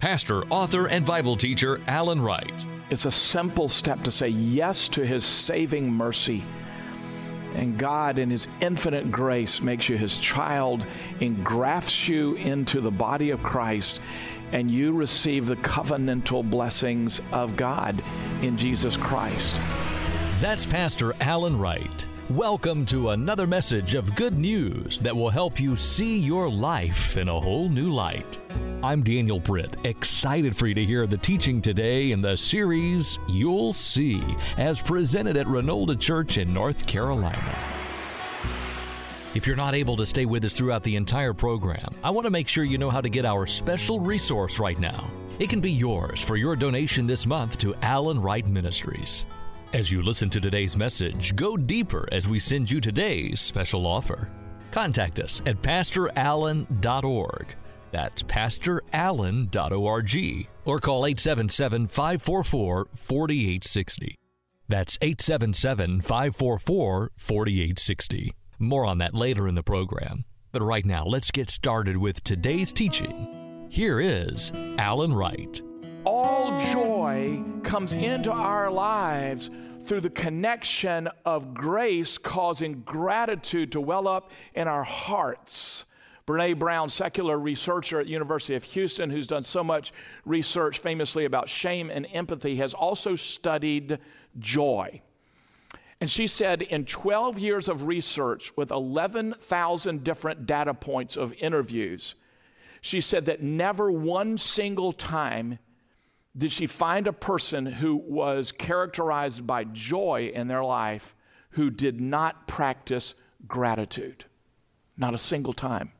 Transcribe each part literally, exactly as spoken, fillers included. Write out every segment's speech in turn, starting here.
pastor, author, and Bible teacher Alan Wright. It's a simple step to say yes to His saving mercy. And God, in His infinite grace, makes you His child, engrafts you into the body of Christ, and you receive the covenantal blessings of God in Jesus Christ. That's Pastor Alan Wright. Welcome to another message of good news that will help you see your life in a whole new light. I'm Daniel Britt, excited for you to hear the teaching today in the series You'll See, as presented at Renolda Church in North Carolina. If you're not able to stay with us throughout the entire program, I want to make sure you know how to get our special resource right now. It can be yours for your donation this month to Alan Wright Ministries. As you listen to today's message, go deeper as we send you today's special offer. Contact us at pastor allen dot org. That's pastor allen dot org. Or call eight seven seven, five four four, four eight six zero. That's eight seven seven, five four four, four eight six zero. More on that later in the program. But right now, let's get started with today's teaching. Here is Alan Wright. All joy comes into our lives through the connection of grace causing gratitude to well up in our hearts. Brene Brown, secular researcher at University of Houston, who's done so much research famously about shame and empathy, has also studied joy. And she said in twelve years of research with eleven thousand different data points of interviews, she said that never one single time did she find a person who was characterized by joy in their life who did not practice gratitude. Not a single time.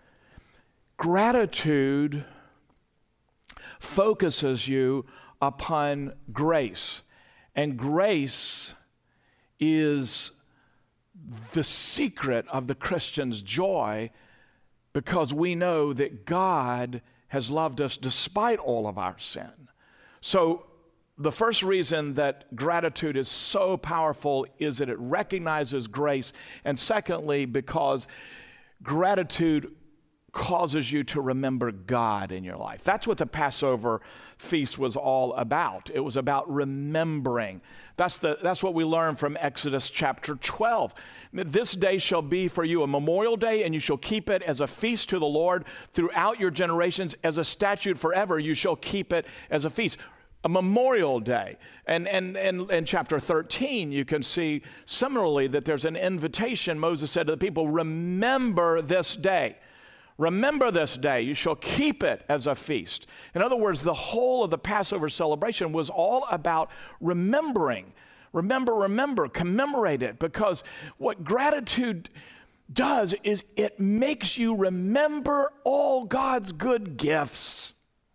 Gratitude focuses you upon grace, and grace is the secret of the Christian's joy, because we know that God has loved us despite all of our sin. So the first reason that gratitude is so powerful is that it recognizes grace, and secondly, because gratitude causes you to remember God in your life. That's what the Passover feast was all about. It was about remembering. That's the that's what we learn from Exodus chapter twelve. This day shall be for you a memorial day, and you shall keep it as a feast to the Lord throughout your generations. As a statute forever, you shall keep it as a feast. A memorial day. And and and in chapter thirteen, you can see similarly that there's an invitation. Moses said to the people, remember this day. Remember this day, you shall keep it as a feast. In other words, the whole of the Passover celebration was all about remembering. Remember, remember, commemorate it, because what gratitude does is it makes you remember all God's good gifts.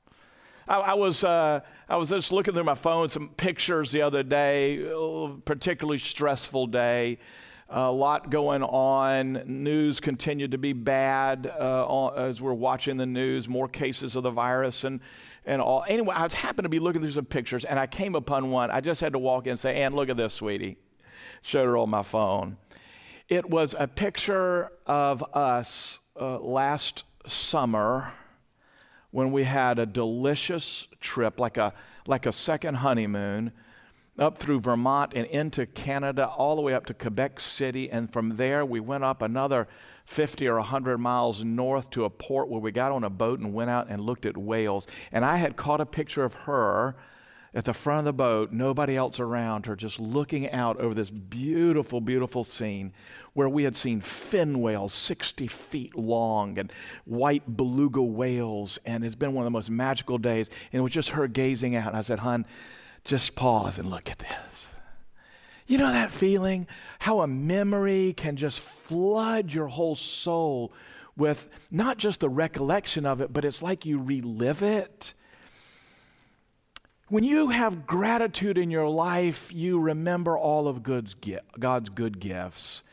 I, I was uh, I was just looking through my phone, some pictures the other day, a particularly stressful day. A lot going on. News continued to be bad uh, as we're watching the news, more cases of the virus and, and all. Anyway, I was happened to be looking through some pictures, and I came upon one. I just had to walk in and say, Ann, look at this, sweetie. Showed her on my phone. It was a picture of us uh, last summer when we had a delicious trip, like a like a second honeymoon, up through Vermont and into Canada, all the way up to Quebec City. And from there, we went up another fifty or one hundred miles north to a port where we got on a boat and went out and looked at whales. And I had caught a picture of her at the front of the boat, nobody else around her, just looking out over this beautiful, beautiful scene where we had seen fin whales sixty feet long and white beluga whales. And it's been one of the most magical days. And it was just her gazing out. And I said, hon, just pause and look at this. You know that feeling? How a memory can just flood your whole soul with not just the recollection of it, but it's like you relive it. When you have gratitude in your life, you remember all of God's good gifts.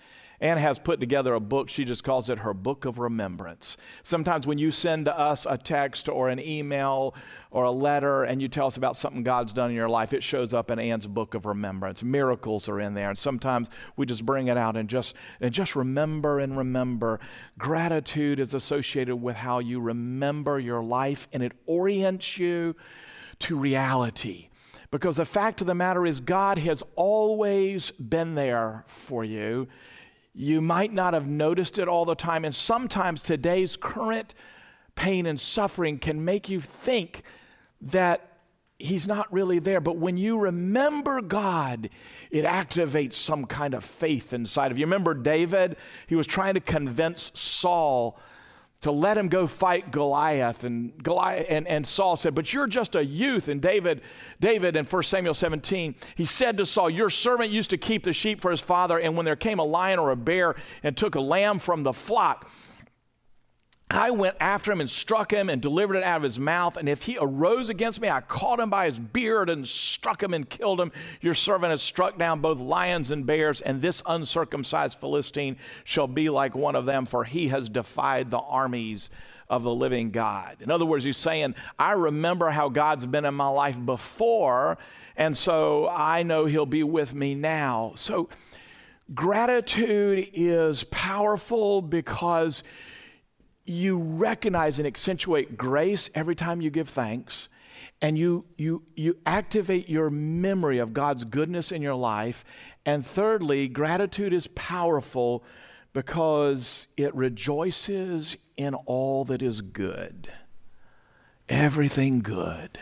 Ann has put together a book. She just calls it her Book of Remembrance. Sometimes when you send to us a text or an email or a letter and you tell us about something God's done in your life, it shows up in Ann's Book of Remembrance. Miracles are in there. And sometimes we just bring it out and just, and just remember and remember. Gratitude is associated with how you remember your life, and it orients you to reality. Because the fact of the matter is, God has always been there for you. You might not have noticed it all the time, and sometimes today's current pain and suffering can make you think that He's not really there. But when you remember God, it activates some kind of faith inside of you. Remember David? He was trying to convince Saul to let him go fight Goliath. And Goliath and, and Saul said, but you're just a youth. And David, David in First Samuel seventeen, he said to Saul, your servant used to keep the sheep for his father, and when there came a lion or a bear and took a lamb from the flock, I went after him and struck him and delivered it out of his mouth. And if he arose against me, I caught him by his beard and struck him and killed him. Your servant has struck down both lions and bears, and this uncircumcised Philistine shall be like one of them, for he has defied the armies of the living God. In other words, he's saying, I remember how God's been in my life before, and so I know He'll be with me now. So gratitude is powerful because you recognize and accentuate grace every time you give thanks, and you you you activate your memory of God's goodness in your life. And thirdly, gratitude is powerful because it rejoices in all that is good. Everything good.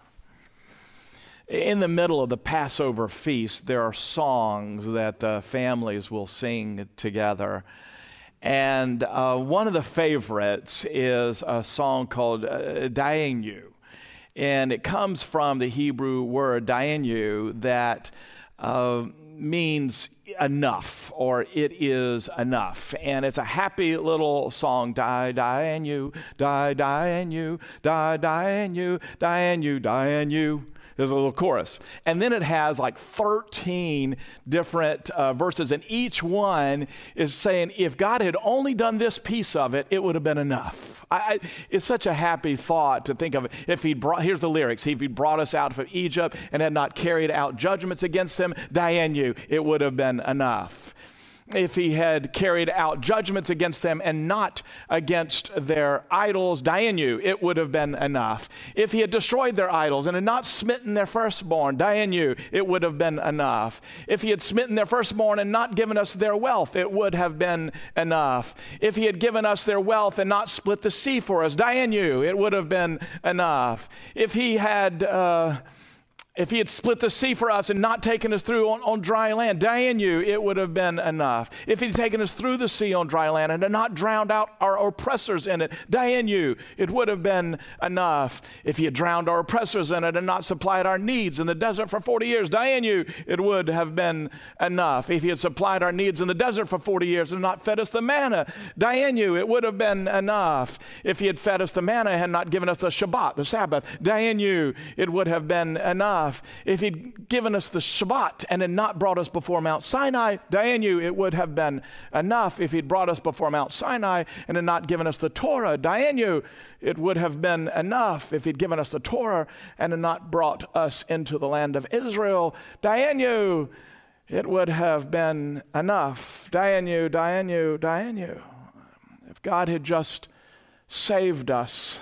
In the middle of the Passover feast, there are songs that the families will sing together. And uh, one of the favorites is a song called uh, Dayenu. And it comes from the Hebrew word Dayenu that uh, means enough, or it is enough. And it's a happy little song. Die, Dayenu, die, Dayenu, die, Dayenu, Dayenu, Dayenu. There's a little chorus. And then it has like thirteen different uh, verses, and each one is saying, if God had only done this piece of it, it would have been enough. I, I, it's such a happy thought to think of it. If he brought, here's the lyrics, if he brought us out from Egypt and had not carried out judgments against them, Dayenu, it would have been enough. If he had carried out judgments against them and not against their idols, Dayenu, it would have been enough. If he had destroyed their idols and had not smitten their firstborn, Dayenu, it would have been enough. If he had smitten their firstborn and not given us their wealth, it would have been enough. If he had given us their wealth and not split the sea for us, Dayenu, it would have been enough. If he had... Uh, If he had split the sea for us and not taken us through on, on dry land, Dayenu, it would have been enough. If he had taken us through the sea on dry land and had not drowned out our oppressors in it, Dayenu, it would have been enough. If he had drowned our oppressors in it and not supplied our needs in the desert for forty years, Dayenu, it would have been enough. If he had supplied our needs in the desert for forty years and not fed us the manna, Dayenu, it would have been enough. If he had fed us the manna and had not given us the Shabbat, the Sabbath, Dayenu, it would have been enough. If he'd given us the Shabbat and had not brought us before Mount Sinai, Dayenu, it would have been enough. If he'd brought us before Mount Sinai and had not given us the Torah, Dayenu, it would have been enough. If he'd given us the Torah and had not brought us into the land of Israel, Dayenu, it would have been enough. Dayenu, Dayenu, Dayenu. If God had just saved us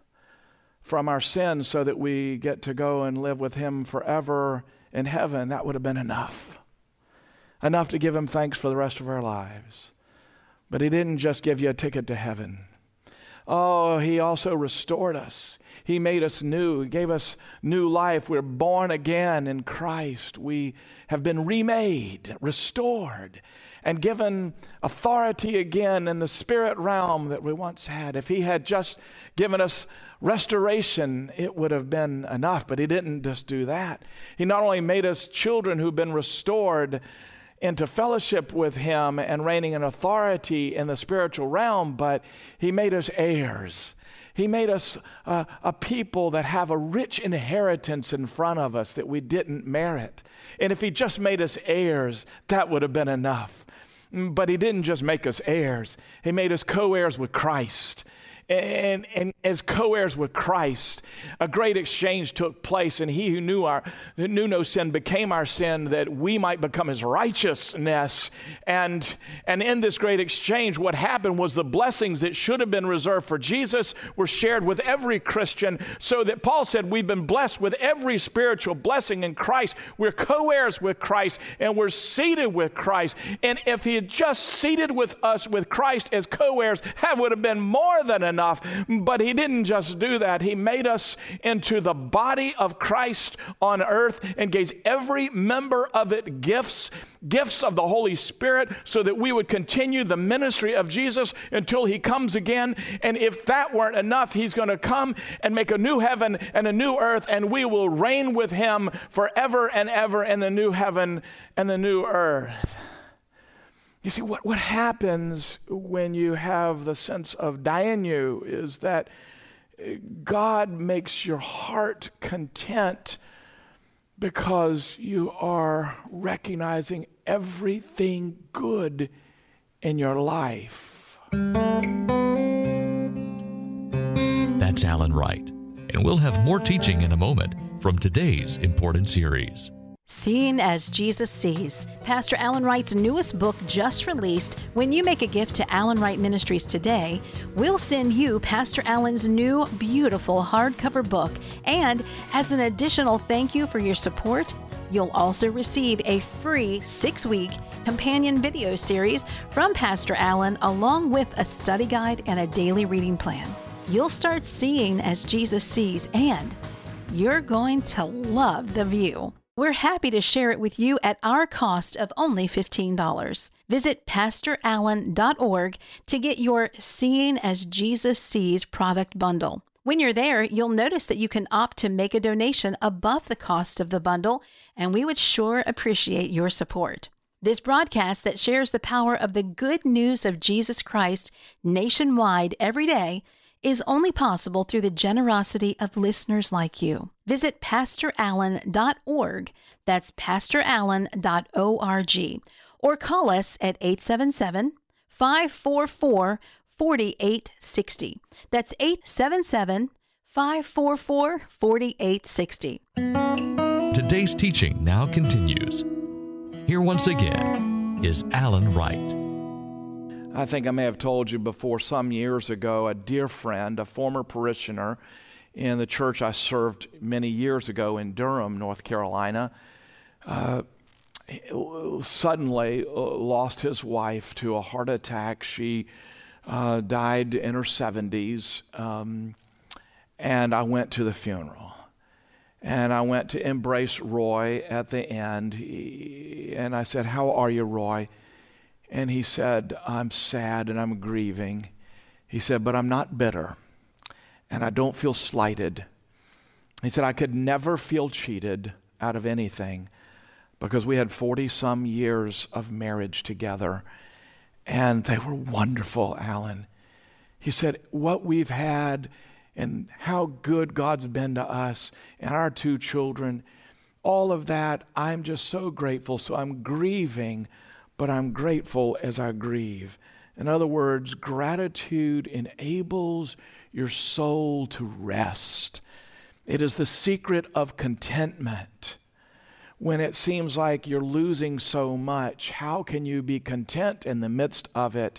from our sins so that we get to go and live with Him forever in heaven, that would have been enough. Enough to give Him thanks for the rest of our lives. But He didn't just give you a ticket to heaven. Oh, He also restored us. He made us new. He gave us new life. We're born again in Christ. We have been remade, restored, and given authority again in the spirit realm that we once had. If He had just given us restoration, it would have been enough. But He didn't just do that. He not only made us children who've been restored into fellowship with Him and reigning in authority in the spiritual realm, but He made us heirs. He made us uh, a people that have a rich inheritance in front of us that we didn't merit. And if He just made us heirs, that would have been enough. But he didn't just make us heirs. He made us co-heirs with Christ. And, and as co-heirs with Christ, a great exchange took place, and he who knew our who knew no sin became our sin, that we might become his righteousness. And, and in this great exchange, what happened was the blessings that should have been reserved for Jesus were shared with every Christian, so that Paul said we've been blessed with every spiritual blessing in Christ. We're co-heirs with Christ, and we're seated with Christ. And if he had just seated with us with Christ as co-heirs, that would have been more than enough. But he didn't just do that. He made us into the body of Christ on earth and gave every member of it gifts, gifts of the Holy Spirit, so that we would continue the ministry of Jesus until he comes again. And if that weren't enough, he's going to come and make a new heaven and a new earth, and we will reign with him forever and ever in the new heaven and the new earth. You see, what, what happens when you have the sense of Dayenu is that God makes your heart content because you are recognizing everything good in your life. That's Alan Wright, and we'll have more teaching in a moment from today's important series. Seeing as Jesus Sees, Pastor Alan Wright's newest book just released. When you make a gift to Alan Wright Ministries today, we'll send you Pastor Alan's new beautiful hardcover book. And as an additional thank you for your support, you'll also receive a free six-week companion video series from Pastor Alan, along with a study guide and a daily reading plan. You'll start seeing as Jesus sees, and you're going to love the view. We're happy to share it with you at our cost of only fifteen dollars. Visit pastor allen dot org to get your Seeing as Jesus Sees product bundle. When you're there, you'll notice that you can opt to make a donation above the cost of the bundle, and we would sure appreciate your support. This broadcast that shares the power of the good news of Jesus Christ nationwide every day is only possible through the generosity of listeners like you. Visit pastor allen dot org, that's pastor allen dot org, or call us at eight seven seven, five four four, four eight six zero. That's eight seven seven, five four four, four eight six zero. Today's teaching now continues. Here once again is Alan Wright. I think I may have told you before, some years ago, a dear friend, a former parishioner in the church I served many years ago in Durham, North Carolina, uh, suddenly lost his wife to a heart attack. She uh, died in her seventies, um, and I went to the funeral. And I went to embrace Roy at the end, and I said, "How are you, Roy?" And he said, "I'm sad and I'm grieving." He said, "But I'm not bitter and I don't feel slighted." He said, "I could never feel cheated out of anything because we had forty some years of marriage together and they were wonderful, Alan." He said, "What we've had and how good God's been to us and our two children, all of that, I'm just so grateful. So I'm grieving, but I'm grateful as I grieve." In other words, gratitude enables your soul to rest. It is the secret of contentment. When it seems like you're losing so much, how can you be content in the midst of it?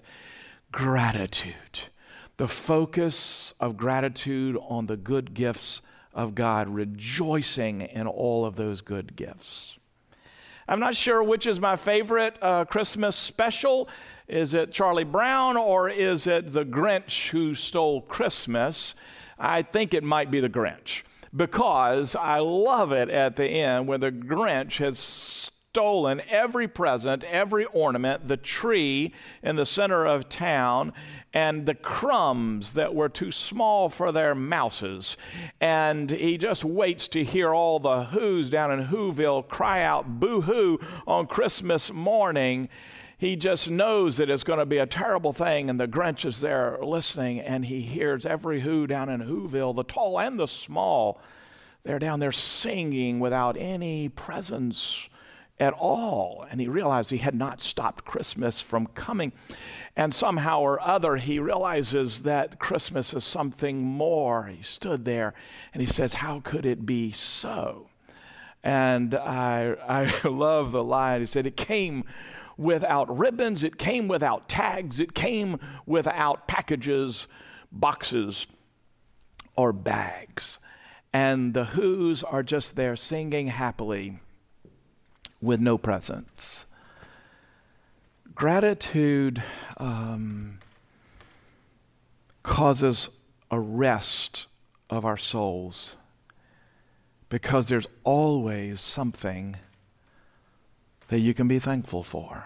Gratitude. The focus of gratitude on the good gifts of God, rejoicing in all of those good gifts. I'm not sure which is my favorite uh, Christmas special. Is it Charlie Brown or is it The Grinch Who Stole Christmas? I think it might be The Grinch, because I love it at the end when the Grinch has stolen every present, every ornament, the tree in the center of town, and the crumbs that were too small for their mouses. And he just waits to hear all the Who's down in Whoville cry out boo-hoo on Christmas morning. He just knows that it's going to be a terrible thing, and the Grinch is there listening, and he hears every Who down in Whoville, the tall and the small. They're down there singing without any presents at all. And he realized he had not stopped Christmas from coming. And somehow or other, he realizes that Christmas is something more. He stood there and he says, how could it be so? And I, I love the line. He said, it came without ribbons, it came without tags, it came without packages, boxes, or bags. And the Who's are just there singing happily with no presents. Gratitude um, causes a rest of our souls because there's always something that you can be thankful for.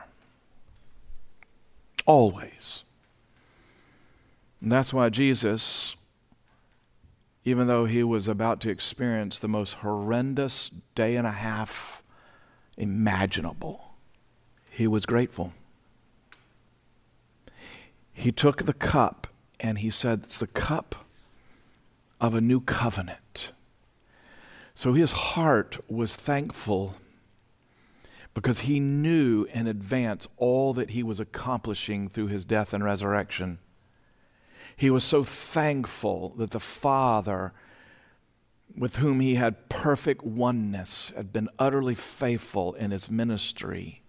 Always. And that's why Jesus, even though he was about to experience the most horrendous day and a half imaginable, he was grateful. He took the cup and he said, it's the cup of a new covenant. So his heart was thankful because he knew in advance all that he was accomplishing through his death and resurrection. He was so thankful that the Father, with whom he had perfect oneness, had been utterly faithful in his ministry.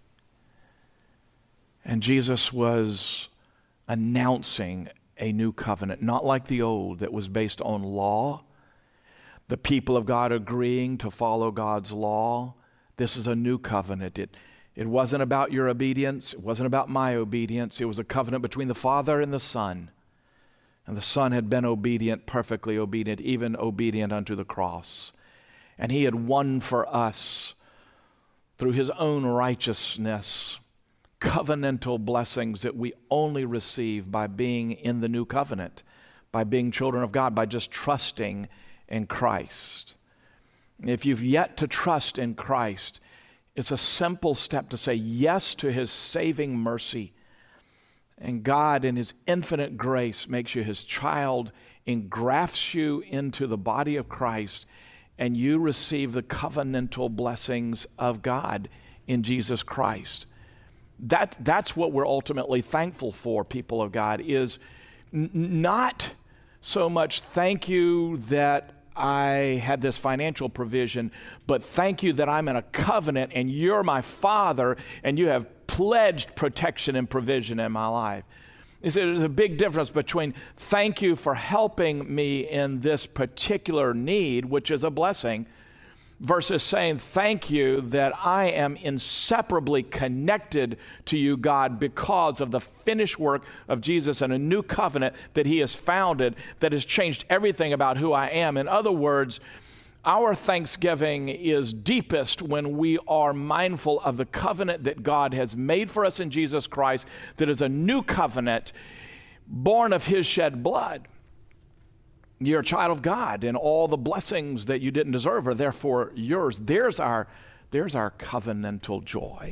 And Jesus was announcing a new covenant, not like the old that was based on law, the people of God agreeing to follow God's law. This is a new covenant. It, it wasn't about your obedience. It wasn't about my obedience. It was a covenant between the Father and the Son. And the Son had been obedient, perfectly obedient, even obedient unto the cross. And he had won for us, through his own righteousness, covenantal blessings that we only receive by being in the new covenant, by being children of God, by just trusting in Christ. If you've yet to trust in Christ, it's a simple step to say yes to his saving mercy. And God, in his infinite grace, makes you his child, engrafts you into the body of Christ, and you receive the covenantal blessings of God in Jesus Christ. That, that's what we're ultimately thankful for, people of God, is n- not so much thank you that I had this financial provision, but thank you that I'm in a covenant and you're my Father and you have pledged protection and provision in my life. You see, there's a big difference between thank you for helping me in this particular need, which is a blessing, versus saying thank you that I am inseparably connected to you, God, because of the finished work of Jesus and a new covenant that he has founded that has changed everything about who I am. In other words, our thanksgiving is deepest when we are mindful of the covenant that God has made for us in Jesus Christ, that is a new covenant born of his shed blood. You're a child of God, and all the blessings that you didn't deserve are therefore yours. There's our, there's our covenantal joy.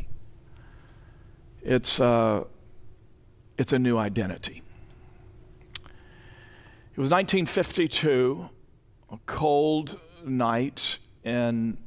It's, uh, it's a new identity. It was nineteen fifty-two, a cold night inside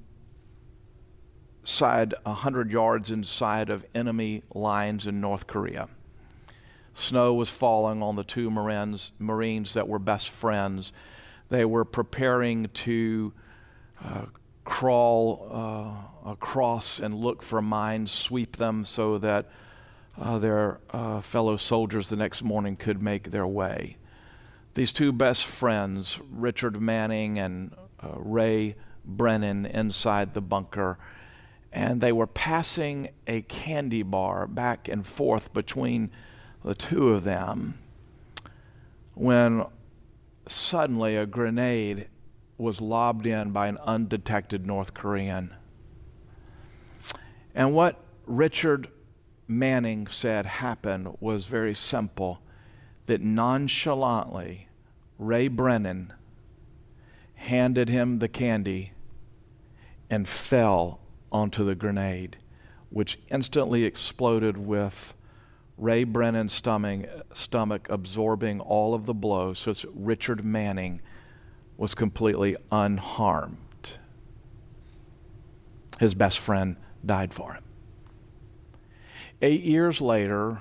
one hundred yards inside of enemy lines in North Korea. Snow was falling on the two Marines, Marines that were best friends. They were preparing to uh, crawl uh, across and look for mines, sweep them so that uh, their uh, fellow soldiers the next morning could make their way. These two best friends, Richard Manning and uh, Ray Brennan, inside the bunker, and they were passing a candy bar back and forth between the two of them when suddenly a grenade was lobbed in by an undetected North Korean. And what Richard Manning said happened was very simple, that nonchalantly Ray Brennan handed him the candy and fell onto the grenade, which instantly exploded with Ray Brennan's stomach, stomach absorbing all of the blows, so Richard Manning was completely unharmed. His best friend died for him. Eight years later,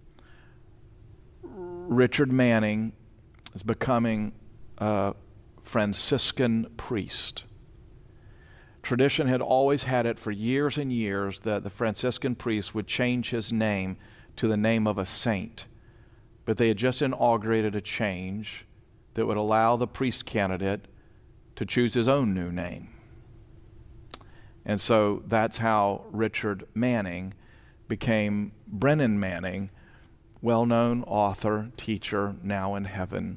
Richard Manning is becoming a Franciscan priest. Tradition had always had it for years and years that the Franciscan priest would change his name to the name of a saint. But they had just inaugurated a change that would allow the priest candidate to choose his own new name. And so that's how Richard Manning became Brennan Manning, well-known author, teacher, now in heaven.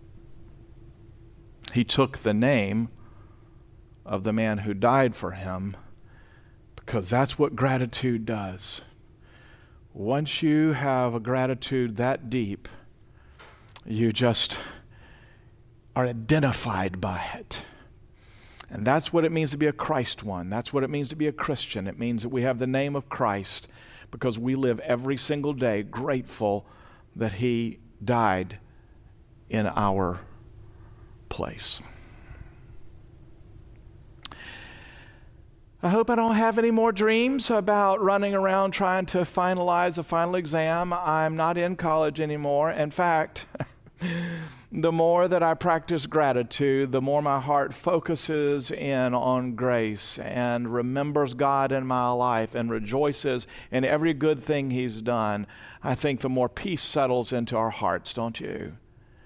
He took the name of the man who died for him because that's what gratitude does. Once you have a gratitude that deep, you just are identified by it. And that's what it means to be a Christ one. That's what it means to be a Christian. It means that we have the name of Christ because we live every single day grateful that he died in our place. I hope I don't have any more dreams about running around trying to finalize a final exam. I'm not in college anymore. In fact, the more that I practice gratitude, the more my heart focuses in on grace and remembers God in my life and rejoices in every good thing he's done. I think the more peace settles into our hearts, don't you?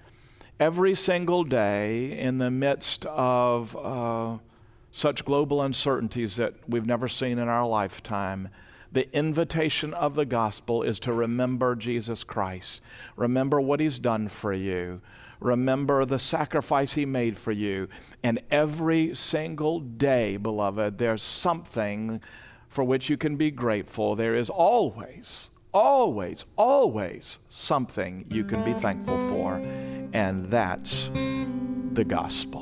Every single day in the midst of uh, such global uncertainties that we've never seen in our lifetime, the invitation of the gospel is to remember Jesus Christ. Remember what he's done for you. Remember the sacrifice he made for you. And every single day, beloved, there's something for which you can be grateful. There is always, always, always something you can be thankful for. And that's the gospel.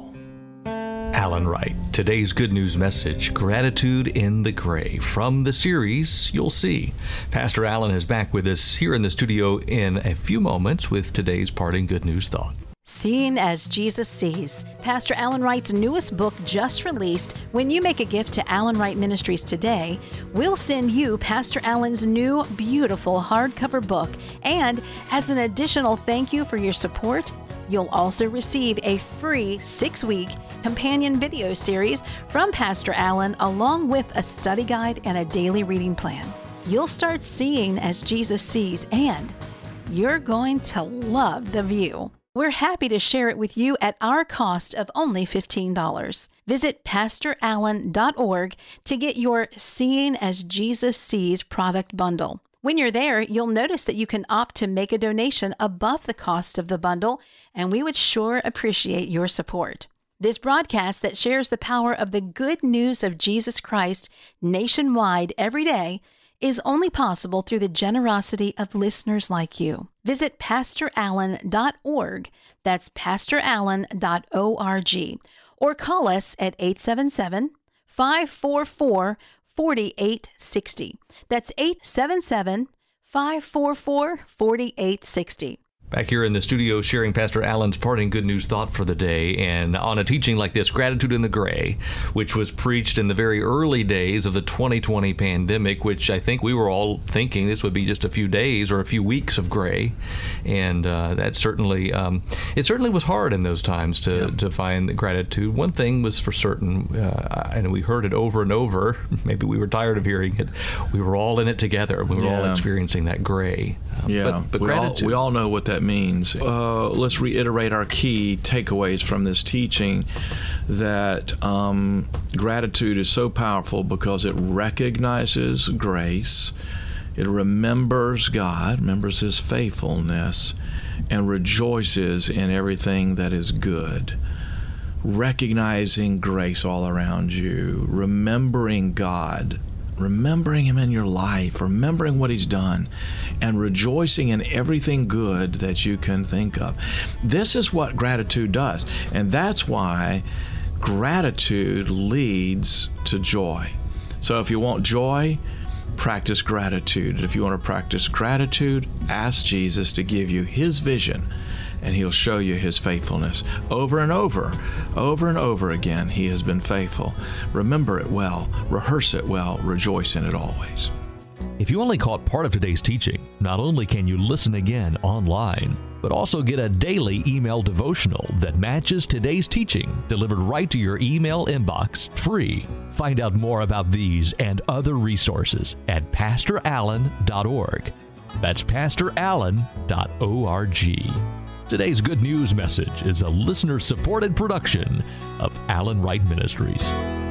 Alan Wright, today's good news message, Gratitude in the Gray, from the series You'll See. Pastor Alan is back with us here in the studio in a few moments with today's parting good news thought. Seeing as Jesus Sees, Pastor Alan Wright's newest book just released. When you make a gift to Alan Wright Ministries today, we'll send you Pastor Alan's new beautiful hardcover book. And as an additional thank you for your support, you'll also receive a free six-week companion video series from Pastor Alan, along with a study guide and a daily reading plan. You'll start seeing as Jesus sees, and you're going to love the view. We're happy to share it with you at our cost of only fifteen dollars. Visit pastor allen dot org to get your Seeing as Jesus Sees product bundle. When you're there, you'll notice that you can opt to make a donation above the cost of the bundle, and we would sure appreciate your support. This broadcast that shares the power of the good news of Jesus Christ nationwide every day is only possible through the generosity of listeners like you. Visit pastor allen dot org, that's pastor allen dot org, or call us at eight seven seven, five four four, four eight six zero. That's eight seven seven, five four four, four eight six zero. Back here in the studio sharing Pastor Alan's parting good news thought for the day, and on a teaching like this, Gratitude in the Gray, which was preached in the very early days of the twenty twenty pandemic, which I think we were all thinking this would be just a few days or a few weeks of gray. And uh, that certainly, um, it certainly was hard in those times to, yeah. to find the gratitude. One thing was for certain, uh, and we heard it over and over, maybe we were tired of hearing it, we were all in it together. We were yeah. all experiencing that gray. Um, yeah, but, but we, gratitude. All, we all know what that means. Uh, let's reiterate our key takeaways from this teaching, that um, gratitude is so powerful because it recognizes grace, it remembers God, remembers his faithfulness, and rejoices in everything that is good. Recognizing grace all around you, remembering God, remembering him in your life, remembering what he's done, and rejoicing in everything good that you can think of. This is what gratitude does, and that's why gratitude leads to joy. So if you want joy, practice gratitude. If you want to practice gratitude, ask Jesus to give you his vision and He'll show you His faithfulness. Over and over, over and over again, He has been faithful. Remember it well, rehearse it well, rejoice in it always. If you only caught part of today's teaching, not only can you listen again online, but also get a daily email devotional that matches today's teaching delivered right to your email inbox, free. Find out more about these and other resources at pastor allen dot org. That's pastor allen dot org. Today's Good News message is a listener-supported production of Allen Wright Ministries.